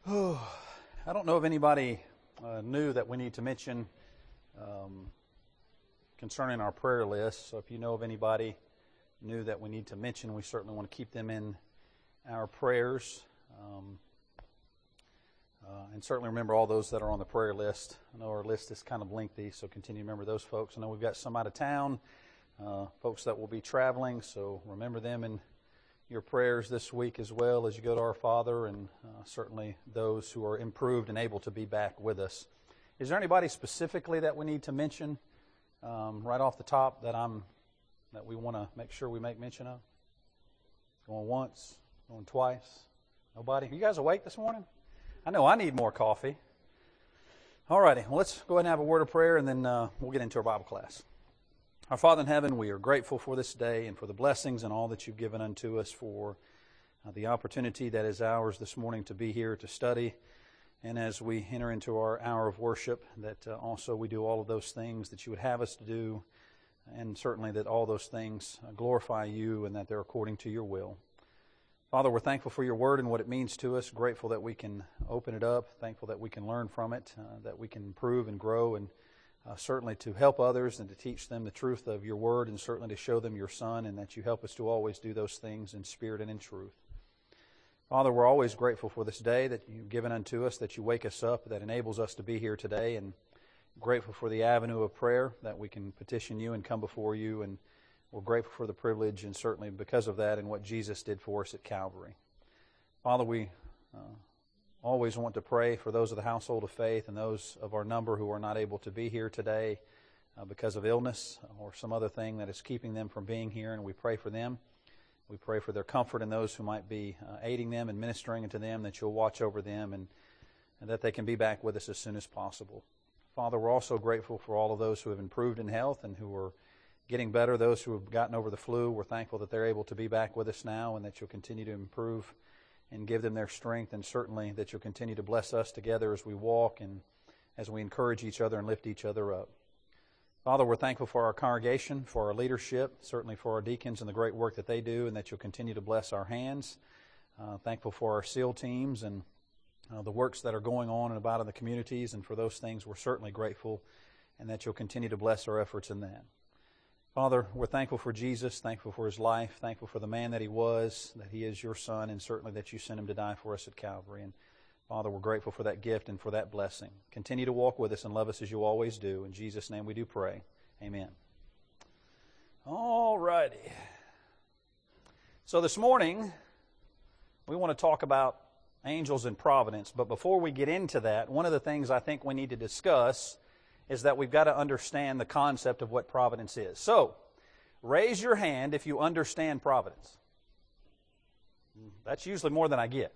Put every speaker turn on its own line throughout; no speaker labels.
Oh, I don't know if anybody knew that we need to mention concerning our prayer list. So if you know of anybody new that we need to mention, we certainly want to keep them in our prayers. And certainly remember all those that are on the prayer list. I know our list is kind of lengthy, so continue to remember those folks. I know we've got some out of town, folks that will be traveling, so remember them in your prayers this week as well as you go to our Father, and certainly those who are improved and able to be back with us. Is there anybody specifically that we need to mention right off the top that we want to make sure we make mention of? Going once, going twice? Nobody? You guys awake this morning? I know I need more coffee. All righty, well, let's go ahead and have a word of prayer, and then we'll get into our Bible class. Our Father in heaven, we are grateful for this day and for the blessings and all that you've given unto us, for the opportunity that is ours this morning to be here to study. And as we enter into our hour of worship, that also we do all of those things that you would have us to do, and certainly that all those things glorify you and that they're according to your will. Father, we're thankful for your word and what it means to us, grateful that we can open it up, thankful that we can learn from it, that we can improve and grow, and certainly to help others and to teach them the truth of your word, and certainly to show them your Son, and that you help us to always do those things in spirit and in truth. Father, we're always grateful for this day that you've given unto us, that you wake us up, that enables us to be here today, and grateful for the avenue of prayer that we can petition you and come before you, and we're grateful for the privilege, and certainly because of that and what Jesus did for us at Calvary. Father, we always want to pray for those of the household of faith and those of our number who are not able to be here today because of illness or some other thing that is keeping them from being here, and we pray for them. We pray for their comfort and those who might be aiding them and ministering to them, that you'll watch over them and that they can be back with us as soon as possible. Father, we're also grateful for all of those who have improved in health and who are getting better, those who have gotten over the flu. We're thankful that they're able to be back with us now, and that you'll continue to improve and give them their strength, and certainly that you'll continue to bless us together as we walk and as we encourage each other and lift each other up. Father, we're thankful for our congregation, for our leadership, certainly for our deacons and the great work that they do, and that you'll continue to bless our hands. Thankful for our SEAL teams and the works that are going on and about in the communities, and for those things we're certainly grateful, and that you'll continue to bless our efforts in that. Father, we're thankful for Jesus, thankful for his life, thankful for the man that he was, that he is your Son, and certainly that you sent him to die for us at Calvary. And Father, we're grateful for that gift and for that blessing. Continue to walk with us and love us as you always do. In Jesus' name we do pray. Amen. All righty. So this morning, we want to talk about angels and providence. But before we get into that, one of the things I think we need to discuss is that we've got to understand the concept of what providence is. So, raise your hand if you understand providence. That's usually more than I get.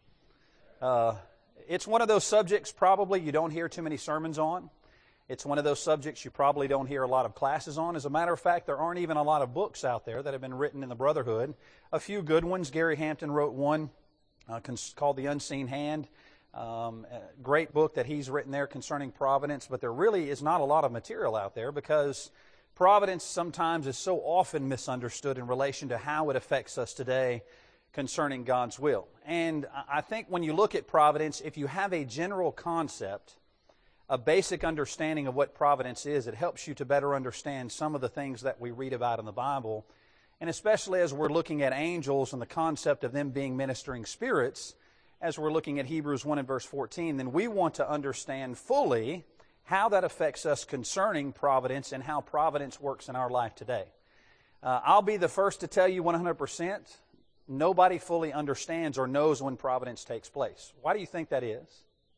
It's one of those subjects probably you don't hear too many sermons on. It's one of those subjects you probably don't hear a lot of classes on. As a matter of fact, there aren't even a lot of books out there that have been written in the Brotherhood. A few good ones. Gary Hampton wrote one called The Unseen Hand. A great book that he's written there concerning providence, but there really is not a lot of material out there because providence sometimes is so often misunderstood in relation to how it affects us today concerning God's will. And I think when you look at providence, if you have a general concept, a basic understanding of what providence is, it helps you to better understand some of the things that we read about in the Bible. And especially as we're looking at angels and the concept of them being ministering spirits, as we're looking at Hebrews 1 and verse 14, then we want to understand fully how that affects us concerning providence and how providence works in our life today. I'll be the first to tell you 100%, nobody fully understands or knows when providence takes place. Why do you think that is?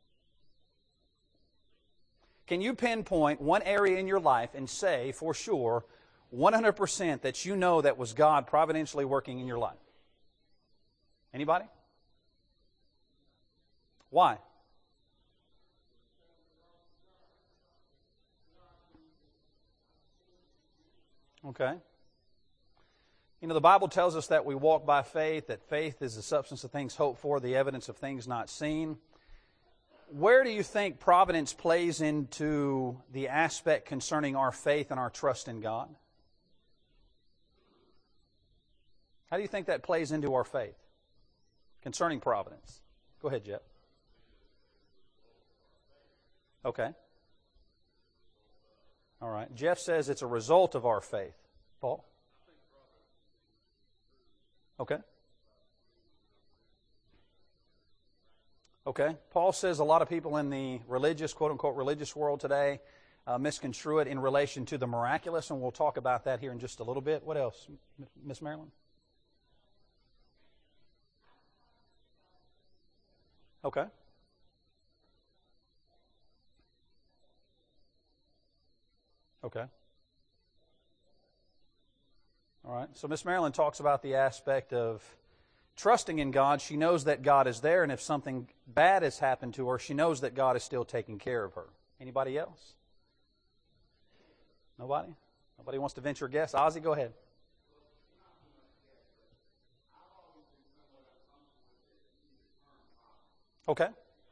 Can you pinpoint one area in your life and say for sure 100% that you know that was God providentially working in your life? Anybody? Why? Okay. You know, the Bible tells us that we walk by faith, that faith is the substance of things hoped for, the evidence of things not seen. Where do you think providence plays into the aspect concerning our faith and our trust in God? How do you think that plays into our faith concerning providence? Go ahead, Jeff. Okay. All right. Jeff says it's a result of our faith. Paul? Okay. Okay. Paul says a lot of people in the religious, quote-unquote, religious world today misconstrue it in relation to the miraculous, and we'll talk about that here in just a little bit. What else, Miss Marilyn? Okay. Okay. All right. So Miss Marilyn talks about the aspect of trusting in God. She knows that God is there, and if something bad has happened to her, she knows that God is still taking care of her. Anybody else? Nobody? Nobody wants to venture a guess? Ozzy, go ahead. Okay.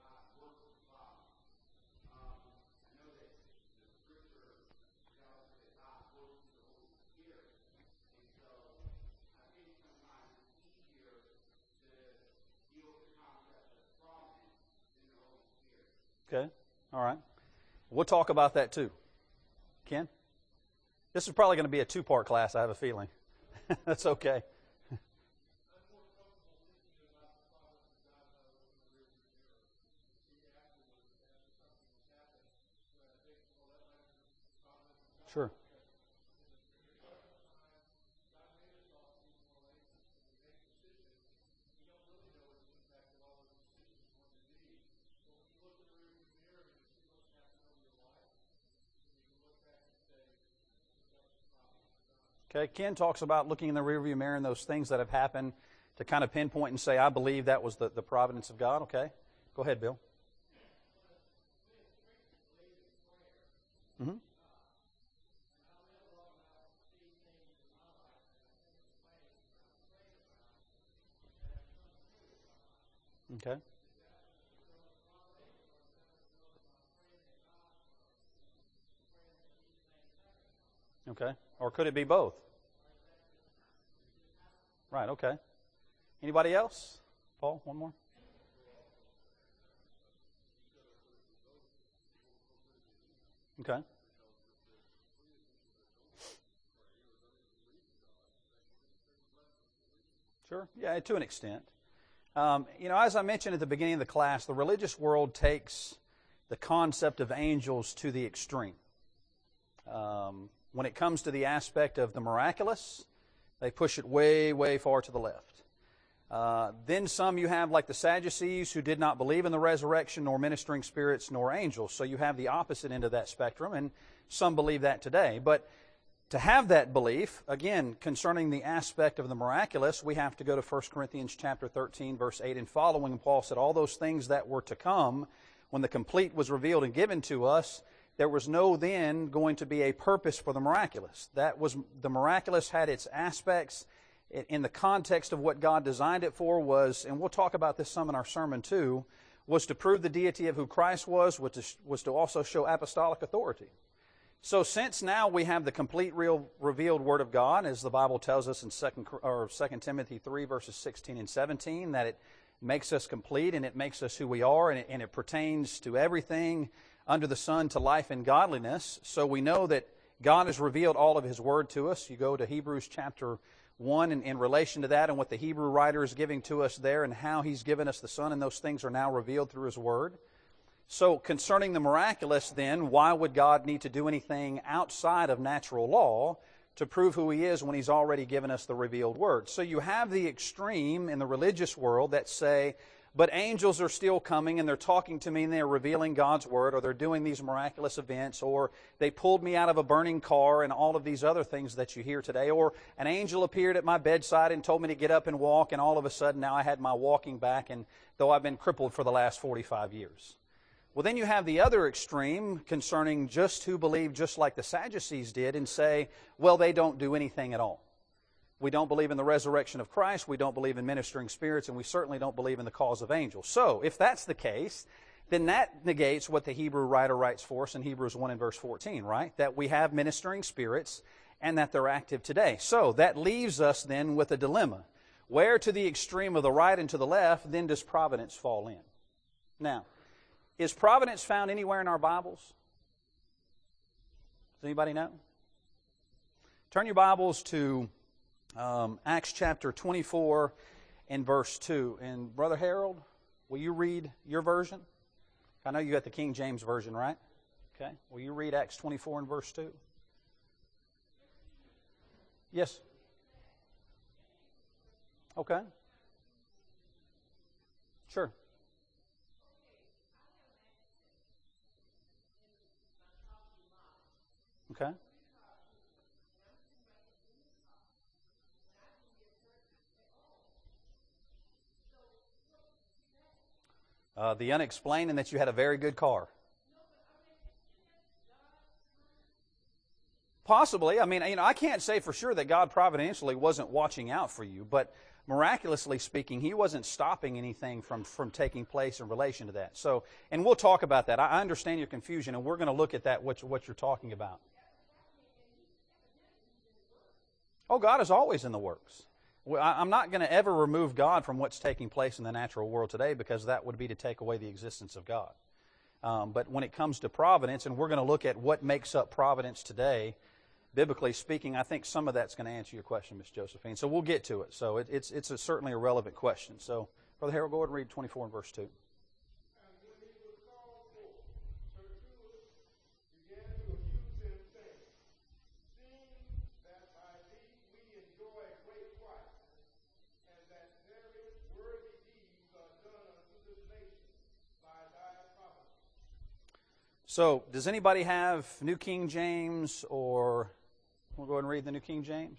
Okay. All right. We'll talk about that too. Ken? This is probably going to be a two-part class, I have a feeling. That's okay. Sure. Okay, Ken talks about looking in the rearview mirror and those things that have happened to kind of pinpoint and say, I believe that was the providence of God. Okay, go ahead, Bill. Mm-hmm. Okay. Okay. Or could it be both? Right, okay. Anybody else? Paul, one more? Okay. Sure. Yeah, to an extent. As I mentioned at the beginning of the class, the religious world takes the concept of angels to the extreme. When it comes to the aspect of the miraculous, they push it way, way far to the left. Then some you have like the Sadducees who did not believe in the resurrection, nor ministering spirits, nor angels. So you have the opposite end of that spectrum, and some believe that today. But to have that belief, again, concerning the aspect of the miraculous, we have to go to 1 Corinthians chapter 13, verse 8 and following. Paul said, all those things that were to come, when the complete was revealed and given to us, there was no then going to be a purpose for the miraculous. The miraculous had its aspects in the context of what God designed it for was, and we'll talk about this some in our sermon too, was to prove the deity of who Christ was to also show apostolic authority. So since now we have the complete real revealed Word of God, as the Bible tells us in 2 Timothy 3, verses 16 and 17, that it makes us complete and it makes us who we are, and it pertains to everything under the sun to life and godliness. So we know that God has revealed all of His Word to us. You go to Hebrews chapter 1 in relation to that and what the Hebrew writer is giving to us there and how He's given us the Son, and those things are now revealed through His Word. So concerning the miraculous then, why would God need to do anything outside of natural law to prove who He is when He's already given us the revealed Word? So you have the extreme in the religious world that say, but angels are still coming and they're talking to me and they're revealing God's Word, or they're doing these miraculous events, or they pulled me out of a burning car, and all of these other things that you hear today, or an angel appeared at my bedside and told me to get up and walk, and all of a sudden now I had my walking back, and though I've been crippled for the last 45 years. Well, then you have the other extreme concerning just who believe just like the Sadducees did and say, well, they don't do anything at all. We don't believe in the resurrection of Christ, we don't believe in ministering spirits, and we certainly don't believe in the cause of angels. So, if that's the case, then that negates what the Hebrew writer writes for us in Hebrews 1 and verse 14, right? That we have ministering spirits and that they're active today. So, that leaves us then with a dilemma. Where to the extreme of the right and to the left, then does providence fall in? Now, Is providence found anywhere in our Bibles? Does anybody know? Turn your Bibles to Acts chapter 24 and verse 2. And Brother Harold, will you read your version? I know you got the King James Version, right? Okay. Will you read Acts 24 and verse 2? Yes. Okay. Sure. Okay. The unexplained, and that you had a very good car. Possibly. I mean, I can't say for sure that God providentially wasn't watching out for you, but miraculously speaking, He wasn't stopping anything from taking place in relation to that. So, and we'll talk about that. I understand your confusion, and we're going to look at that, what you're talking about. Oh, God is always in the works. I'm not going to ever remove God from what's taking place in the natural world today, because that would be to take away the existence of God. But when it comes to providence, and we're going to look at what makes up providence today, biblically speaking, I think some of that's going to answer your question, Miss Josephine. So we'll get to it. So it's certainly a relevant question. So, Brother Harold, go ahead and read 24 and verse 2. So, does anybody have New King James, or we'll go ahead and read the New King James?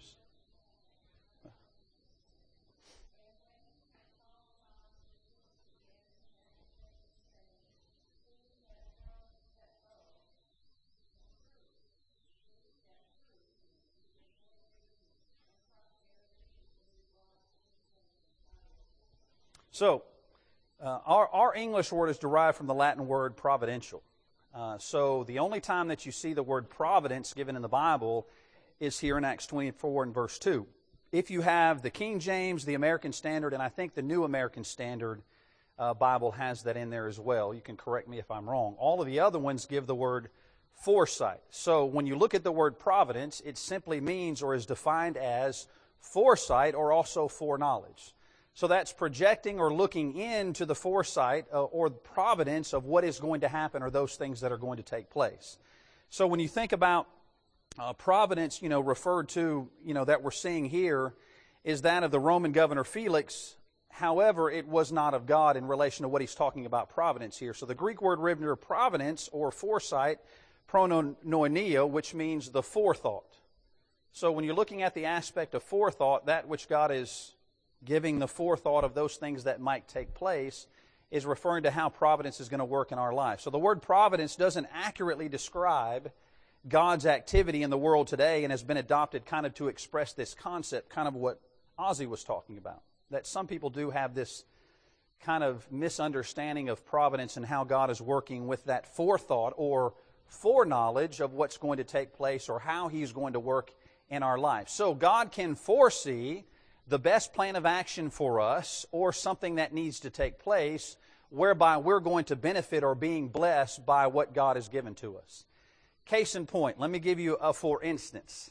So, our English word is derived from the Latin word providential. So the only time that you see the word providence given in the Bible is here in Acts 24 and verse 2. If you have the King James, the American Standard, and I think the New American Standard Bible has that in there as well. You can correct me if I'm wrong. All of the other ones give the word foresight. So when you look at the word providence, it simply means or is defined as foresight or also foreknowledge. So that's projecting or looking into the foresight or providence of what is going to happen or those things that are going to take place. So when you think about providence, referred to, that we're seeing here is that of the Roman governor Felix. However, it was not of God in relation to what he's talking about providence here. So the Greek word rendered providence or foresight, prononoia, which means the forethought. So when you're looking at the aspect of forethought, that which God is giving the forethought of those things that might take place is referring to how providence is going to work in our life. So the word providence doesn't accurately describe God's activity in the world today and has been adopted kind of to express this concept, kind of what Ozzy was talking about. That some people do have this kind of misunderstanding of providence and how God is working with that forethought or foreknowledge of what's going to take place or how He's going to work in our life. So God can foresee the best plan of action for us or something that needs to take place whereby we're going to benefit or being blessed by what God has given to us. Case in point, let me give you a for instance.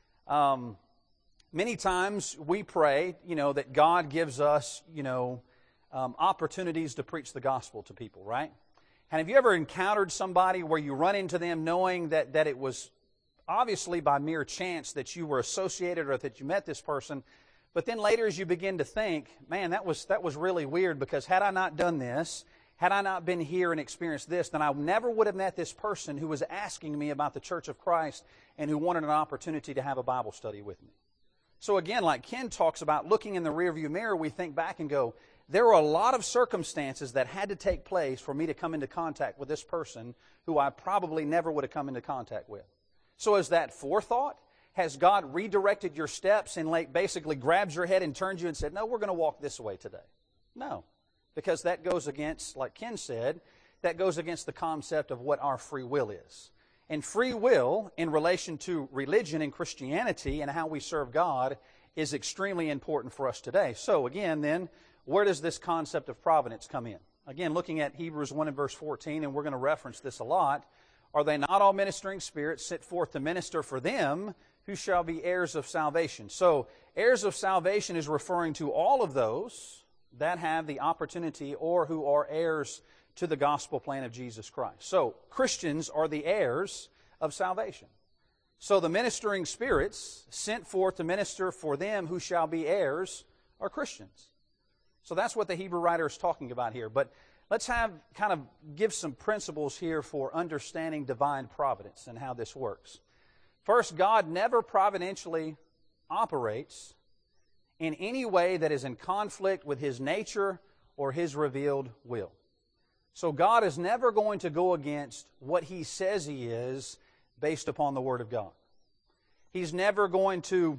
Many times we pray, that God gives us, opportunities to preach the gospel to people, right? And have you ever encountered somebody where you run into them knowing that it was obviously by mere chance that you were associated or that you met this person, but then later as you begin to think, man, that was really weird, because had I not done this, had I not been here and experienced this, then I never would have met this person who was asking me about the Church of Christ and who wanted an opportunity to have a Bible study with me. So again, like Ken talks about looking in the rearview mirror, we think back and go, there were a lot of circumstances that had to take place for me to come into contact with this person who I probably never would have come into contact with. So is that forethought? Has God redirected your steps and basically grabs your head and turns you and said, no, we're going to walk this way today? No, because that goes against, like Ken said, that goes against the concept of what our free will is. And free will in relation to religion and Christianity and how we serve God is extremely important for us today. So again then, where does this concept of providence come in? Again, looking at Hebrews 1 and verse 14, and we're going to reference this a lot. Are they not all ministering spirits sent forth to minister for them who shall be heirs of salvation? So, heirs of salvation is referring to all of those that have the opportunity or who are heirs to the gospel plan of Jesus Christ. So, Christians are the heirs of salvation. So, the ministering spirits sent forth to minister for them who shall be heirs are Christians. So that's what the Hebrew writer is talking about here. But let's give some principles here for understanding divine providence and how this works. First, God never providentially operates in any way that is in conflict with His nature or His revealed will. So God is never going to go against what He says He is based upon the Word of God. He's never going to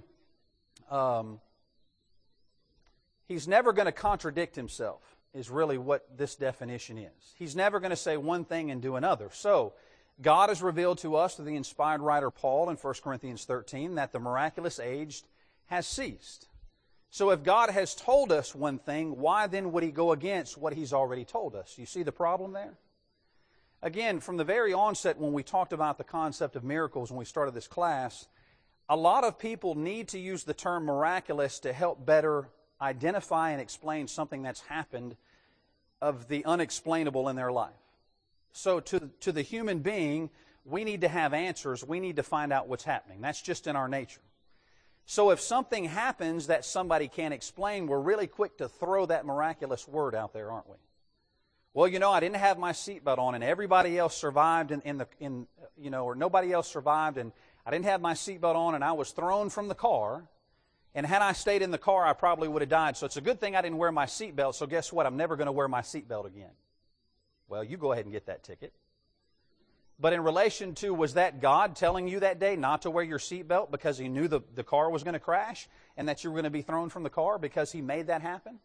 contradict Himself, is really what this definition is. He's never going to say one thing and do another. So, God has revealed to us through the inspired writer Paul in 1 Corinthians 13 that the miraculous age has ceased. So if God has told us one thing, why then would He go against what He's already told us? You see the problem there? Again, from the very onset when we talked about the concept of miracles when we started this class, a lot of people need to use the term miraculous to help better identify and explain something that's happened of the unexplainable in their life. So to the human being, we need to have answers. We need to find out what's happening. That's just in our nature. So if something happens that somebody can't explain, we're really quick to throw that miraculous word out there, aren't we? Well, I didn't have my seatbelt on, and everybody else survived or nobody else survived, and I didn't have my seatbelt on, and I was thrown from the car. And had I stayed in the car, I probably would have died. So it's a good thing I didn't wear my seatbelt. So guess what? I'm never going to wear my seatbelt again. Well, you go ahead and get that ticket. But in relation to, was that God telling you that day not to wear your seatbelt because He knew the car was going to crash and that you were going to be thrown from the car because He made that happen?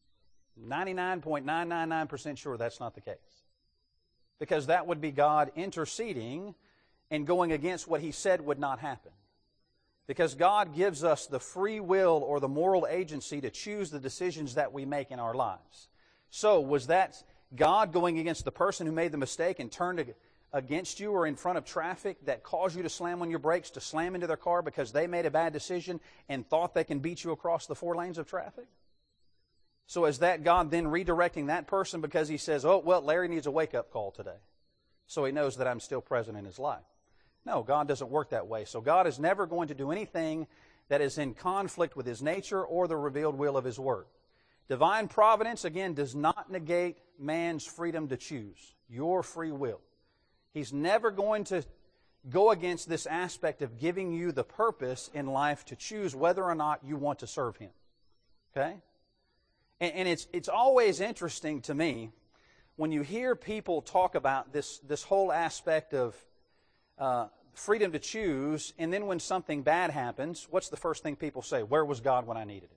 99.999% sure that's not the case. Because that would be God interceding and going against what He said would not happen. Because God gives us the free will or the moral agency to choose the decisions that we make in our lives. So, was that God going against the person who made the mistake and turned against you or in front of traffic that caused you to slam on your brakes, to slam into their car because they made a bad decision and thought they can beat you across the 4 lanes of traffic? So is that God then redirecting that person because He says, oh, well, Larry needs a wake-up call today, so he knows that I'm still present in his life? No, God doesn't work that way. So God is never going to do anything that is in conflict with His nature or the revealed will of His Word. Divine providence, again, does not negate man's freedom to choose, your free will. He's never going to go against this aspect of giving you the purpose in life to choose whether or not you want to serve Him. Okay? And it's always interesting to me when you hear people talk about this whole aspect of freedom to choose, and then when something bad happens, what's the first thing people say? Where was God when I needed Him?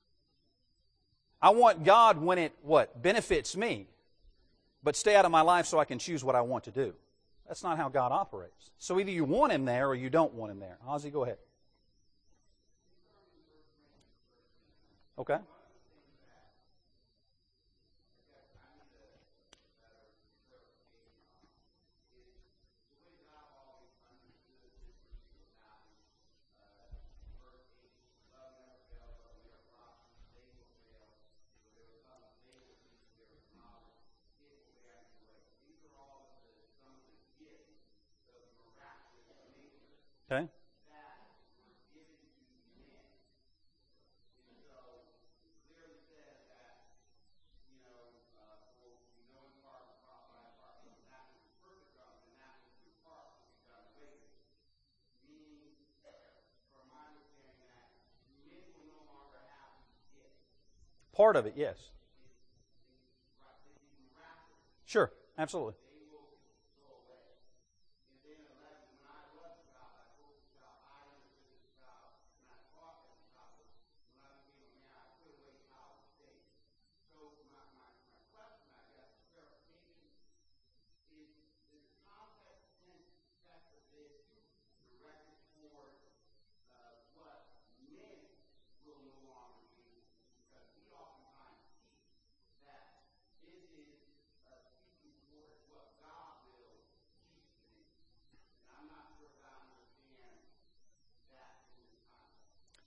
I want God when it, benefits me, but stay out of my life so I can choose what I want to do. That's not how God operates. So either you want Him there or you don't want Him there. Ozzy, go ahead. Okay. Okay. Part of it, yes. Sure, absolutely.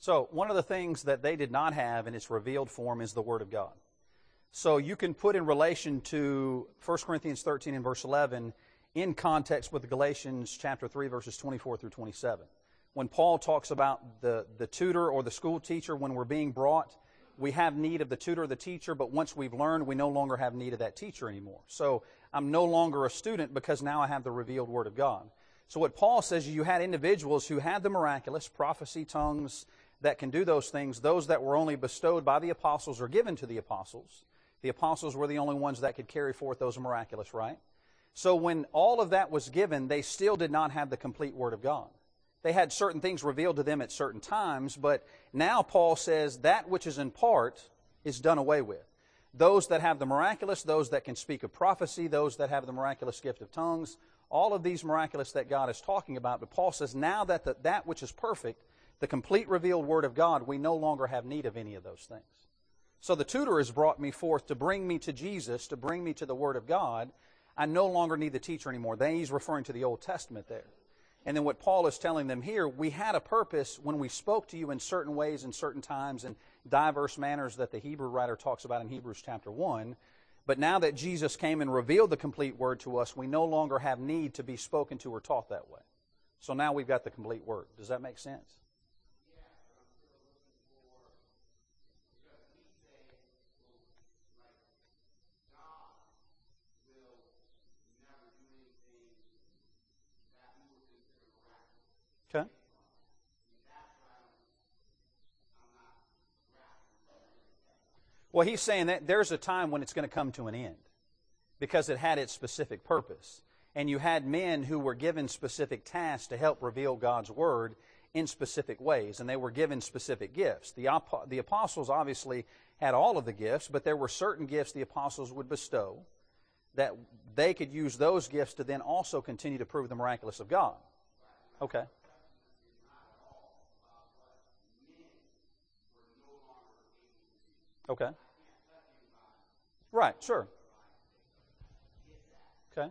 So one of the things that they did not have in its revealed form is the Word of God. So you can put in relation to 1 Corinthians 13 and verse 11 in context with Galatians chapter 3 verses 24 through 27. When Paul talks about the tutor or the school teacher, when we're being brought, we have need of the tutor or the teacher, but once we've learned, we no longer have need of that teacher anymore. So I'm no longer a student because now I have the revealed Word of God. So what Paul says, you had individuals who had the miraculous, prophecy, tongues, that can do those things, those that were only bestowed by the apostles or given to the apostles. The apostles were the only ones that could carry forth those miraculous, right? So when all of that was given, they still did not have the complete Word of God. They had certain things revealed to them at certain times, but now Paul says that which is in part is done away with. Those that have the miraculous, those that can speak of prophecy, those that have the miraculous gift of tongues, all of these miraculous that God is talking about. But Paul says now that that which is perfect, the complete revealed Word of God, we no longer have need of any of those things. So the tutor has brought me forth to bring me to Jesus, to bring me to the Word of God. I no longer need the teacher anymore. He's referring to the Old Testament there. And then what Paul is telling them here, we had a purpose when we spoke to you in certain ways, in certain times, in diverse manners that the Hebrew writer talks about in Hebrews chapter 1. But now that Jesus came and revealed the complete Word to us, we no longer have need to be spoken to or taught that way. So now we've got the complete Word. Does that make sense? Okay. Well, he's saying that there's a time when it's going to come to an end because it had its specific purpose. And you had men who were given specific tasks to help reveal God's Word in specific ways, and they were given specific gifts. The apostles obviously had all of the gifts, but there were certain gifts the apostles would bestow that they could use those gifts to then also continue to prove the miraculous of God. Okay. Okay. Right, sure. Okay.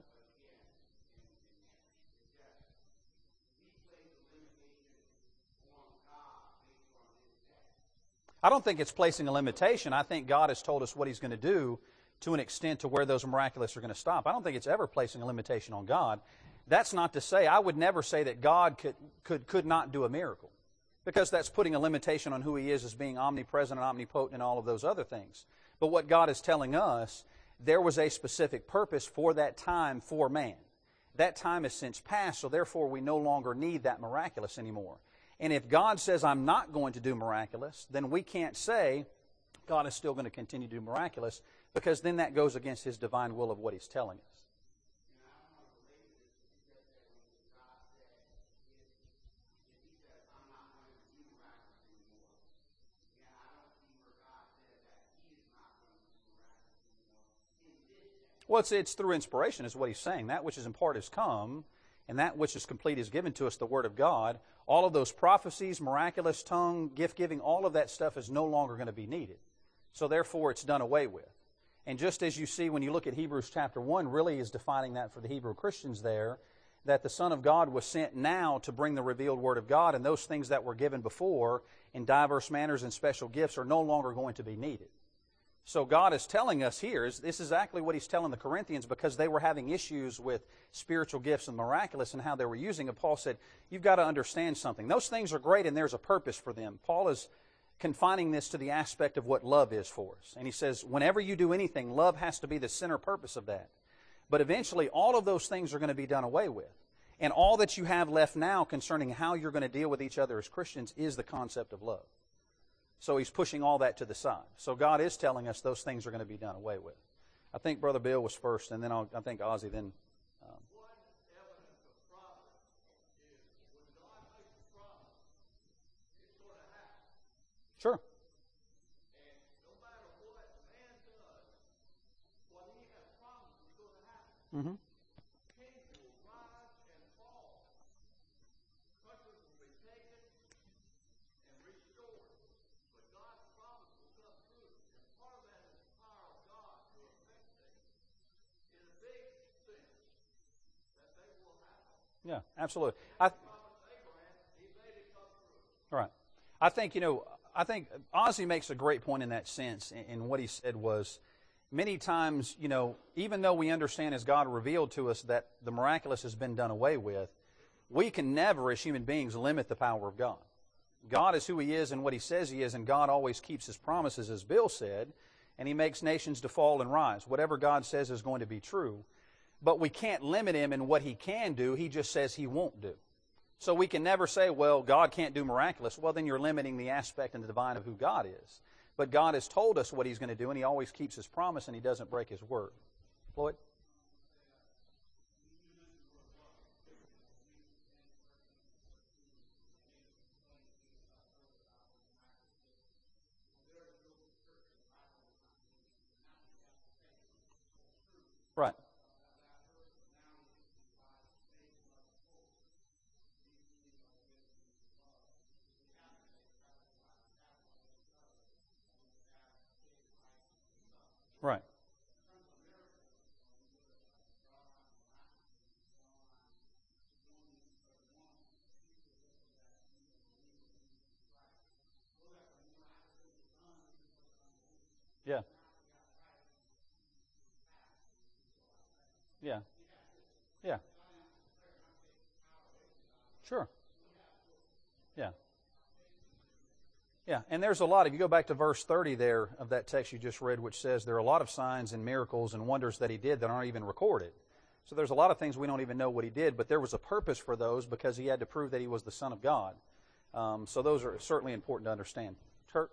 I don't think it's placing a limitation. I think God has told us what He's going to do to an extent to where those miraculous are going to stop. I don't think it's ever placing a limitation on God. That's not to say, I would never say that God could not do a miracle, because that's putting a limitation on who He is as being omnipresent and omnipotent and all of those other things. But what God is telling us, there was a specific purpose for that time for man. That time has since passed, so therefore we no longer need that miraculous anymore. And if God says, I'm not going to do miraculous, then we can't say God is still going to continue to do miraculous, because then that goes against His divine will of what He's telling us. Well, it's through inspiration is what he's saying. That which is in part has come, and that which is complete is given to us, the Word of God. All of those prophecies, miraculous tongue, gift-giving, all of that stuff is no longer going to be needed. So therefore, it's done away with. And just as you see when you look at Hebrews chapter 1, really is defining that for the Hebrew Christians there, that the Son of God was sent now to bring the revealed Word of God, and those things that were given before in diverse manners and special gifts are no longer going to be needed. So God is telling us here, this is exactly what He's telling the Corinthians, because they were having issues with spiritual gifts and miraculous and how they were using it. Paul said, you've got to understand something. Those things are great and there's a purpose for them. Paul is confining this to the aspect of what love is for us. And he says, whenever you do anything, love has to be the center purpose of that. But eventually, all of those things are going to be done away with. And all that you have left now concerning how you're going to deal with each other as Christians is the concept of love. So he's pushing all that to the side. So God is telling us those things are going to be done away with. I think Brother Bill was first, and then I think Ozzy then.
One evidence of promise is when God makes a promise, it's going to happen.
Sure.
And no matter what man does, what He has promised is going to happen.
Mm-hmm.
Kings will rise and fall. Countries will be taken and restored. But God's promise will come true. And part of that is the power of God to affect things in a big sense that they will happen.
Yeah, absolutely.
He promised Abraham, He made it come true.
Right. I think, I think Ozzy makes a great point in that sense. And what he said was, many times, even though we understand as God revealed to us that the miraculous has been done away with, we can never, as human beings, limit the power of God. God is who He is and what He says He is, and God always keeps His promises, as Bill said, and He makes nations to fall and rise. Whatever God says is going to be true. But we can't limit Him in what He can do. He just says He won't do. So we can never say, well, God can't do miraculous. Well, then you're limiting the aspect and the divine of who God is. But God has told us what He's going to do, and He always keeps His promise, and He doesn't break His word. Floyd? Right. Right. Yeah. Yeah. Yeah. Sure. Yeah. Yeah, and there's a lot. If you go back to verse 30 there of that text you just read, which says there are a lot of signs and miracles and wonders that He did that aren't even recorded. So there's a lot of things we don't even know what He did, but there was a purpose for those because He had to prove that He was the Son of God. So those are certainly important to understand. Kurt?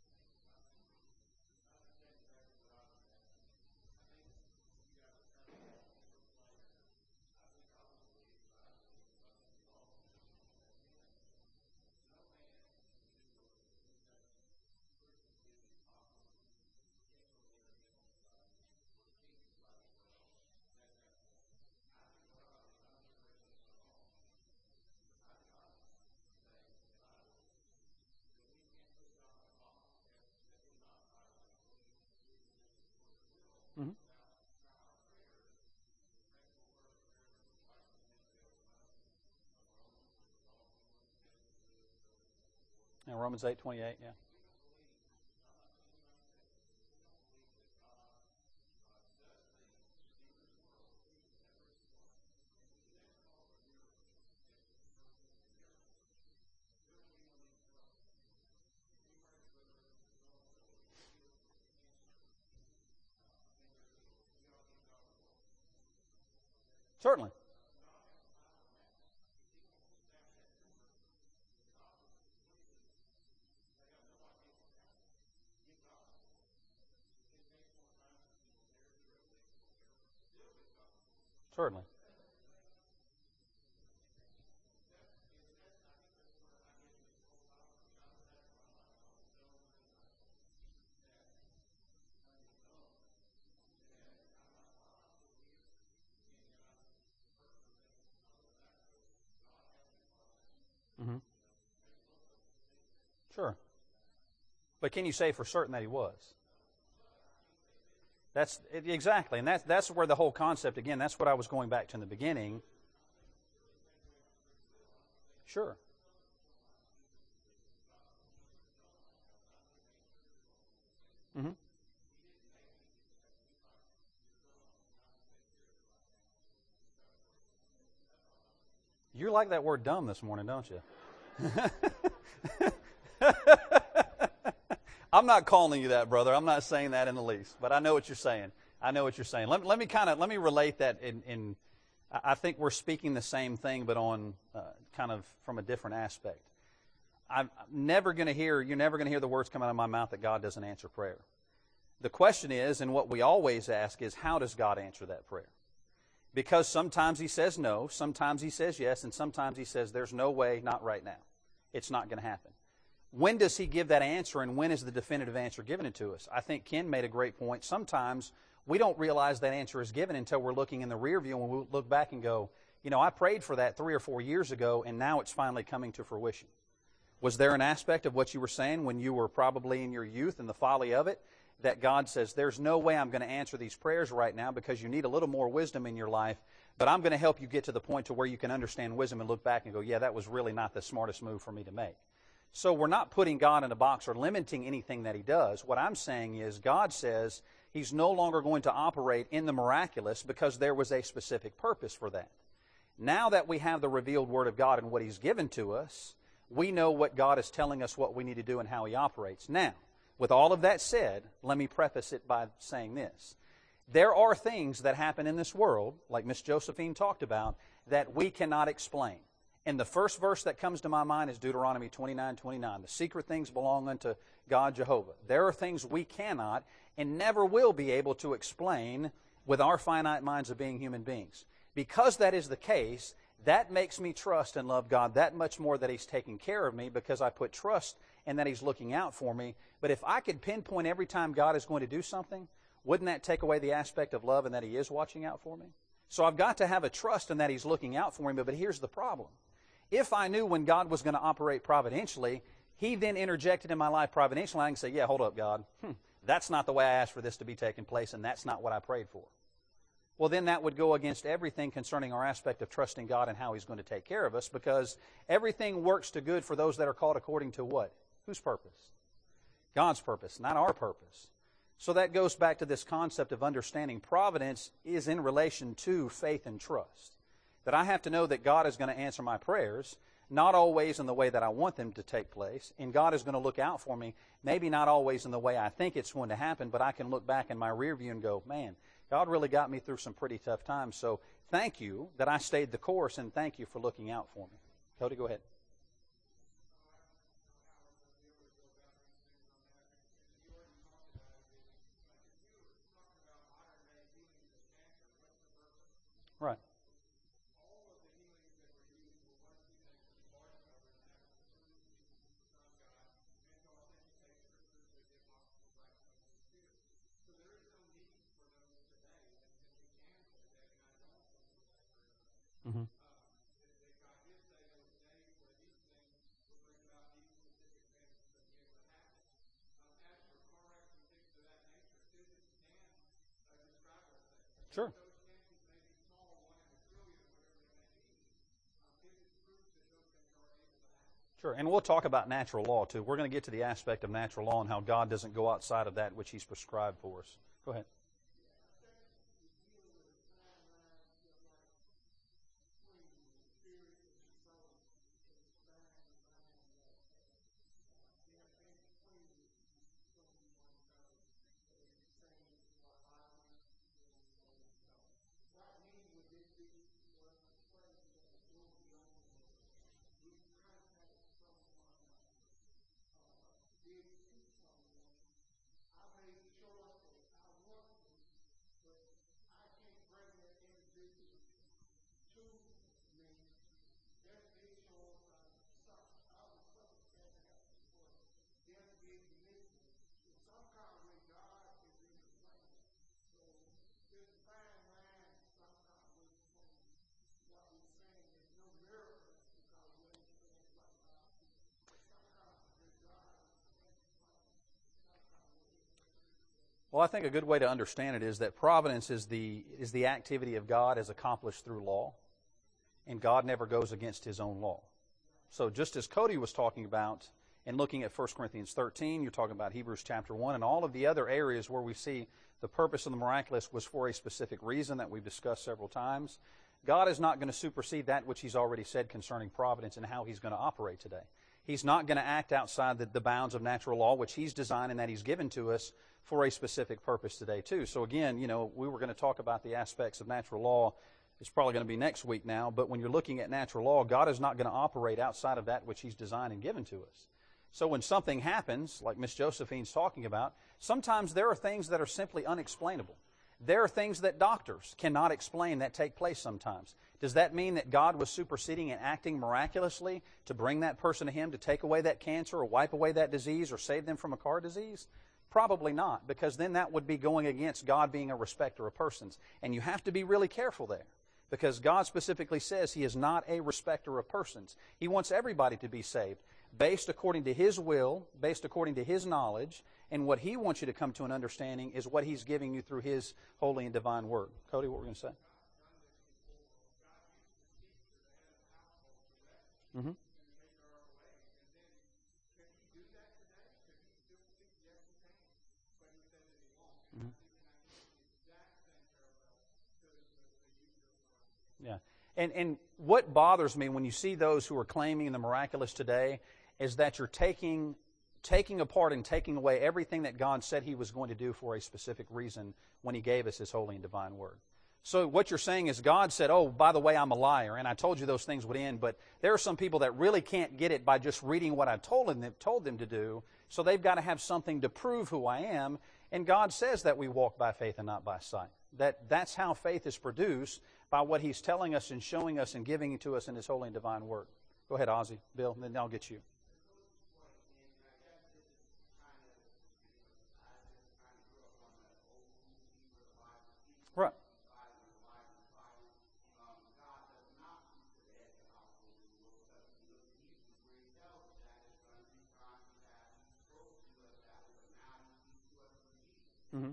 Mm-hmm. Yeah, Romans 8:28, yeah. Certainly. Certainly. Mm-hmm. Sure. But can you say for certain that He was? That's exactly, and that's where the whole concept, again, that's what I was going back to in the beginning. Sure. Mm-hmm. You like that word dumb this morning, don't you? I'm not calling you that, brother. I'm not saying that in the least, but I know what you're saying. I know what you're saying. Let me relate that in I think we're speaking the same thing, but on kind of from a different aspect. You're never going to hear the words come out of my mouth that God doesn't answer prayer. The question is, and what we always ask is, how does God answer that prayer? Because sometimes He says no, sometimes He says yes, and sometimes He says there's no way, not right now. It's not going to happen. When does He give that answer, and when is the definitive answer given to us? I think Ken made a great point. Sometimes we don't realize that answer is given until we're looking in the rear view and we look back and go, I prayed for that 3 or 4 years ago, and now it's finally coming to fruition. Was there an aspect of what you were saying when you were probably in your youth and the folly of it, that God says, there's no way I'm going to answer these prayers right now because you need a little more wisdom in your life, but I'm going to help you get to the point to where you can understand wisdom and look back and go, yeah, that was really not the smartest move for me to make. So we're not putting God in a box or limiting anything that He does. What I'm saying is God says He's no longer going to operate in the miraculous because there was a specific purpose for that. Now that we have the revealed Word of God and what He's given to us, we know what God is telling us what we need to do and how He operates. Now, with all of that said, let me preface it by saying this. There are things that happen in this world, like Miss Josephine talked about, that we cannot explain. And the first verse that comes to my mind is Deuteronomy 29:29. The secret things belong unto God Jehovah. There are things we cannot and never will be able to explain with our finite minds of being human beings. Because that is the case, that makes me trust and love God that much more that He's taking care of me because I put trust in that He's looking out for me. But if I could pinpoint every time God is going to do something, wouldn't that take away the aspect of love and that He is watching out for me? So I've got to have a trust in that He's looking out for me, but here's the problem. If I knew when God was going to operate providentially, He then interjected in my life providentially, I can say, yeah, hold up, God. That's not the way I asked for this to be taking place, and that's not what I prayed for. Well, then that would go against everything concerning our aspect of trusting God and how He's going to take care of us, because everything works to good for those that are called according to what? Whose purpose? God's purpose, not our purpose. So that goes back to this concept of understanding providence is in relation to faith and trust. That I have to know that God is going to answer my prayers, not always in the way that I want them to take place, and God is going to look out for me, maybe not always in the way I think it's going to happen, but I can look back in my rear view and go, man, God really got me through some pretty tough times, so thank you that I stayed the course, and thank you for looking out for me. Cody, go ahead. Right. Mm-hmm. Sure. Sure, and we'll talk about natural law, too. We're going to get to the aspect of natural law and how God doesn't go outside of that which He's prescribed for us. Go ahead. Well, I think a good way to understand it is that providence is the activity of God as accomplished through law, and God never goes against His own law. So just as Cody was talking about and looking at 1 Corinthians 13, you're talking about Hebrews chapter 1, and all of the other areas where we see the purpose of the miraculous was for a specific reason that we've discussed several times. God is not going to supersede that which He's already said concerning providence and how He's going to operate today. He's not going to act outside the bounds of natural law, which He's designed and that He's given to us for a specific purpose today, too. So again, we were going to talk about the aspects of natural law. It's probably going to be next week now, but when you're looking at natural law, God is not going to operate outside of that which He's designed and given to us. So when something happens, like Miss Josephine's talking about, sometimes there are things that are simply unexplainable. There are things that doctors cannot explain that take place sometimes. Does that mean that God was superseding and acting miraculously to bring that person to Him to take away that cancer or wipe away that disease or save them from a car disease? Probably not, because then that would be going against God being a respecter of persons. And you have to be really careful there, because God specifically says He is not a respecter of persons. He wants everybody to be saved, based according to His will, based according to His knowledge, and what He wants you to come to an understanding is what He's giving you through His holy and divine word. Cody, what were we going to say? Mm-hmm. Yeah. And what bothers me when you see those who are claiming the miraculous today is that you're taking apart and taking away everything that God said He was going to do for a specific reason when He gave us His holy and divine word. So what you're saying is God said, oh, by the way, I'm a liar, and I told you those things would end, but there are some people that really can't get it by just reading what I told them to do, so they've got to have something to prove who I am, and God says that we walk by faith and not by sight. That's how faith is produced, by what He's telling us and showing us and giving it to us in His holy and divine word. Go ahead, Ozzy, Bill, and then I'll get you. Right. Mm-hmm.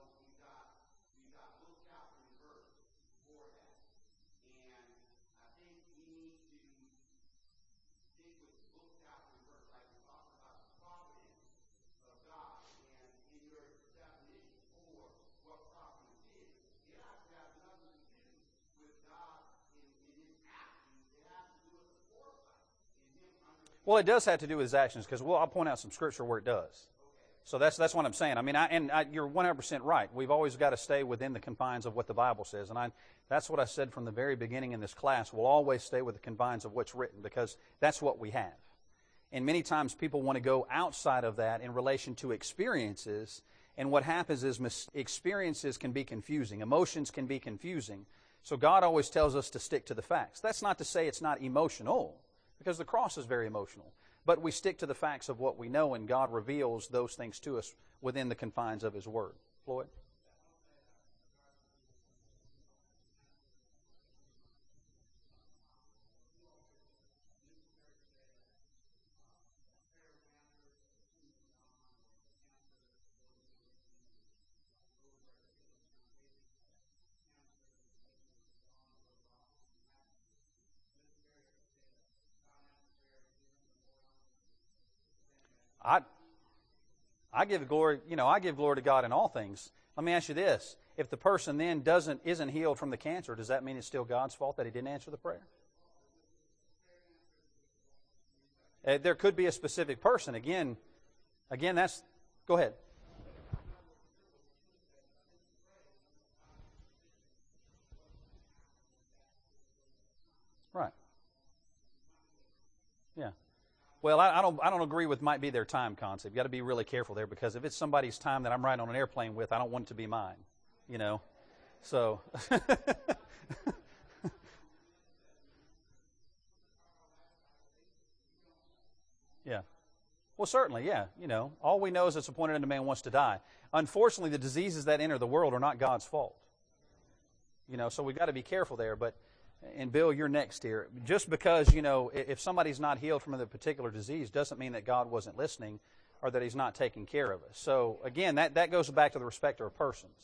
Well, it does have to do with His actions, because I'll point out some scripture where it does. So that's what I'm saying. I mean, you're 100% right. We've always got to stay within the confines of what the Bible says, and that's what I said from the very beginning in this class. We'll always stay with the confines of what's written, because that's what we have. And many times people want to go outside of that in relation to experiences, and what happens is experiences can be confusing. Emotions can be confusing. So God always tells us to stick to the facts. That's not to say it's not emotional, because the cross is very emotional. But we stick to the facts of what we know, and God reveals those things to us within the confines of His Word. Floyd? I give glory, I give glory to God in all things. Let me ask you this. If the person then isn't healed from the cancer, does that mean it's still God's fault that He didn't answer the prayer? There could be a specific person. Again, that's... Go ahead. Right. Yeah. Well, I don't agree with might be their time concept. You've got to be really careful there, because if it's somebody's time that I'm riding on an airplane with, I don't want it to be mine. So... Yeah. Well, certainly, yeah. All we know is it's appointed unto man wants to die. Unfortunately, the diseases that enter the world are not God's fault. So we've got to be careful there. And Bill, you're next here. Just because, if somebody's not healed from a particular disease doesn't mean that God wasn't listening or that He's not taking care of us. So, again, that goes back to the respecter of persons.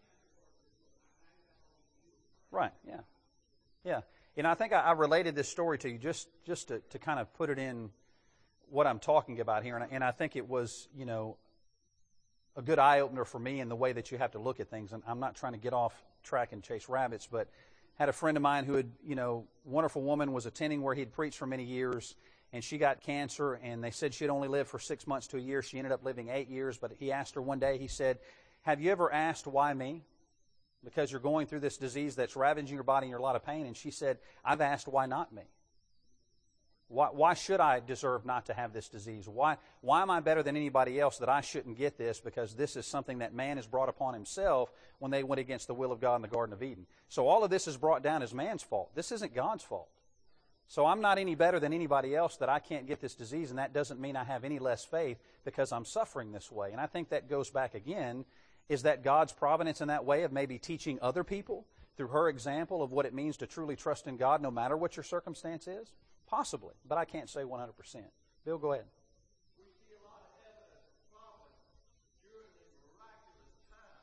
Right, yeah. Yeah. I think I related this story to you just to kind of put it in what I'm talking about here. And I think it was, a good eye-opener for me in the way that you have to look at things. And I'm not trying to get off track and chase rabbits, but had a friend of mine who had, wonderful woman, was attending where he'd preached for many years, and she got cancer, and they said she'd only live for 6 months to a year. She ended up living 8 years, but he asked her one day, he said, have you ever asked why me? Because you're going through this disease that's ravaging your body and you're in a lot of pain. And she said, I've asked why not me? Why should I deserve not to have this disease? Why am I better than anybody else that I shouldn't get this, because this is something that man has brought upon himself when they went against the will of God in the Garden of Eden. So all of this is brought down as man's fault. This isn't God's fault. So I'm not any better than anybody else that I can't get this disease, and that doesn't mean I have any less faith because I'm suffering this way. And I think that goes back again, is that God's providence in that way of maybe teaching other people through her example of what it means to truly trust in God no matter what your circumstance is? Possibly, but I can't say 100%. Bill, go ahead.
We see a lot of evidence of providence during the miraculous time.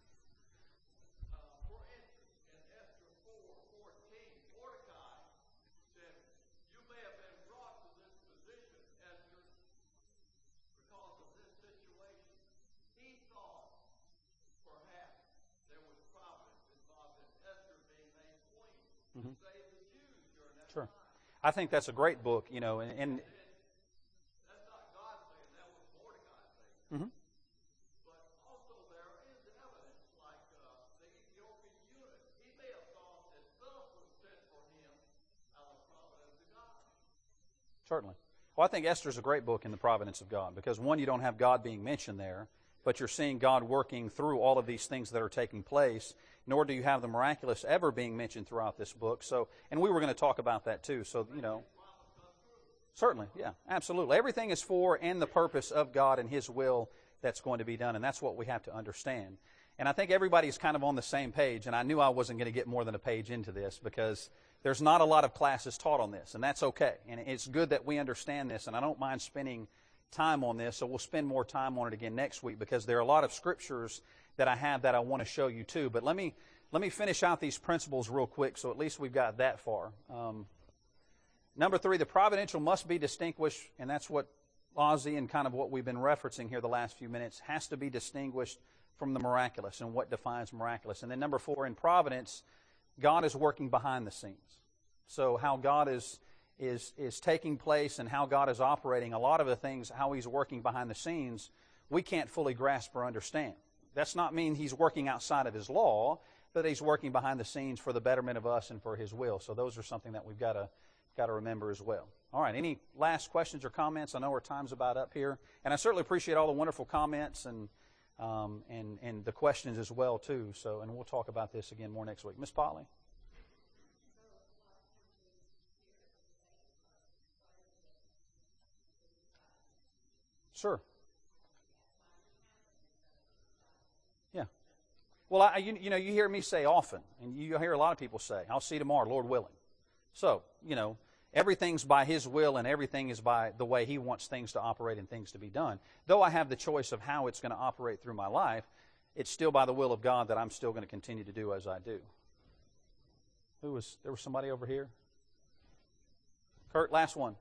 For instance, in Esther 4:14, Mordecai said, you may have been brought to this position, Esther, because of this situation. He thought perhaps there was providence involved in Esther being made queen.
Mhm.
save the Jews during that
Sure.
time.
I think that's a great book, you know, and
That's not God saying, that was Mordecai saying.
mhm.
But also there is evidence, like the Ethiopian eunuch. He may have thought that stuff was sent for him out of the providence of God.
Certainly. Well, I think Esther's a great book in the providence of God because, one, you don't have God being mentioned there, but you're seeing God working through all of these things that are taking place, nor do you have the miraculous ever being mentioned throughout this book. So, and we were going to talk about that too. So, you know, certainly, yeah, absolutely. Everything is for and the purpose of God and His will that's going to be done, and that's what we have to understand. And I think everybody's kind of on the same page, and I knew I wasn't going to get more than a page into this because there's not a lot of classes taught on this, and that's okay. And it's good that we understand this, and I don't mind spending time on this, so we'll spend more time on it again next week because there are a lot of scriptures that I have that I want to show you too. But let me finish out these principles real quick, so at least we've got that far. Number 3, the providential must be distinguished, and that's what Ozzy and kind of what we've been referencing here the last few minutes, has to be distinguished from the miraculous and what defines miraculous. And then number 4, in providence, God is working behind the scenes. So how God is taking place and how God is operating, a lot of the things, how He's working behind the scenes, we can't fully grasp or understand. That's not mean He's working outside of His law, but He's working behind the scenes for the betterment of us and for His will. So those are something that we've got to remember as well. All right, any last questions or comments? I know our time's about up here. And I certainly appreciate all the wonderful comments and the questions as well, too. So, and we'll talk about this again more next week. Miss Polly? Sure. Yeah. Well, you know, you hear me say often, and you hear a lot of people say, I'll see you tomorrow, Lord willing. So, you know, everything's by His will and everything is by the way He wants things to operate and things to be done. Though I have the choice of how it's going to operate through my life, it's still by the will of God that I'm still going to continue to do as I do. There was somebody over here? Kurt, last one.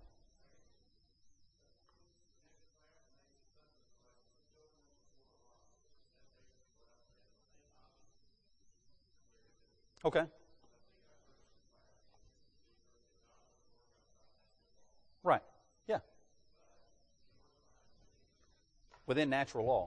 Okay. Right. Yeah. Within natural law.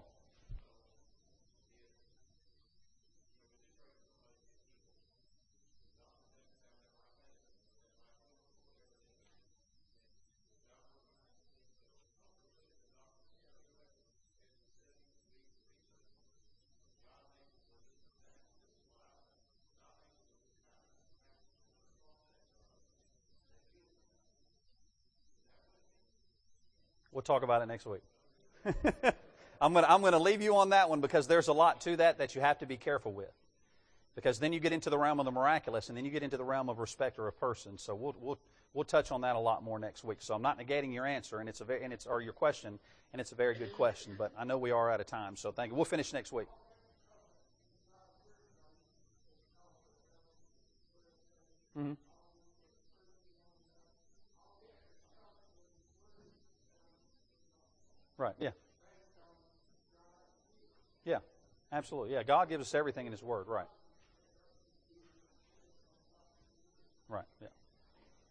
We'll talk about it next week. I'm going to leave you on that one because there's a lot to that you have to be careful with. Because then you get into the realm of the miraculous, and then you get into the realm of respecter of persons. So we'll touch on that a lot more next week. So I'm not negating your answer, or your question, and it's a very good question. But I know we are out of time, so thank you. We'll finish next week. Mm-hmm. Right. Yeah. Yeah. Absolutely. Yeah. God gives us everything in His Word. Right. Right. Yeah.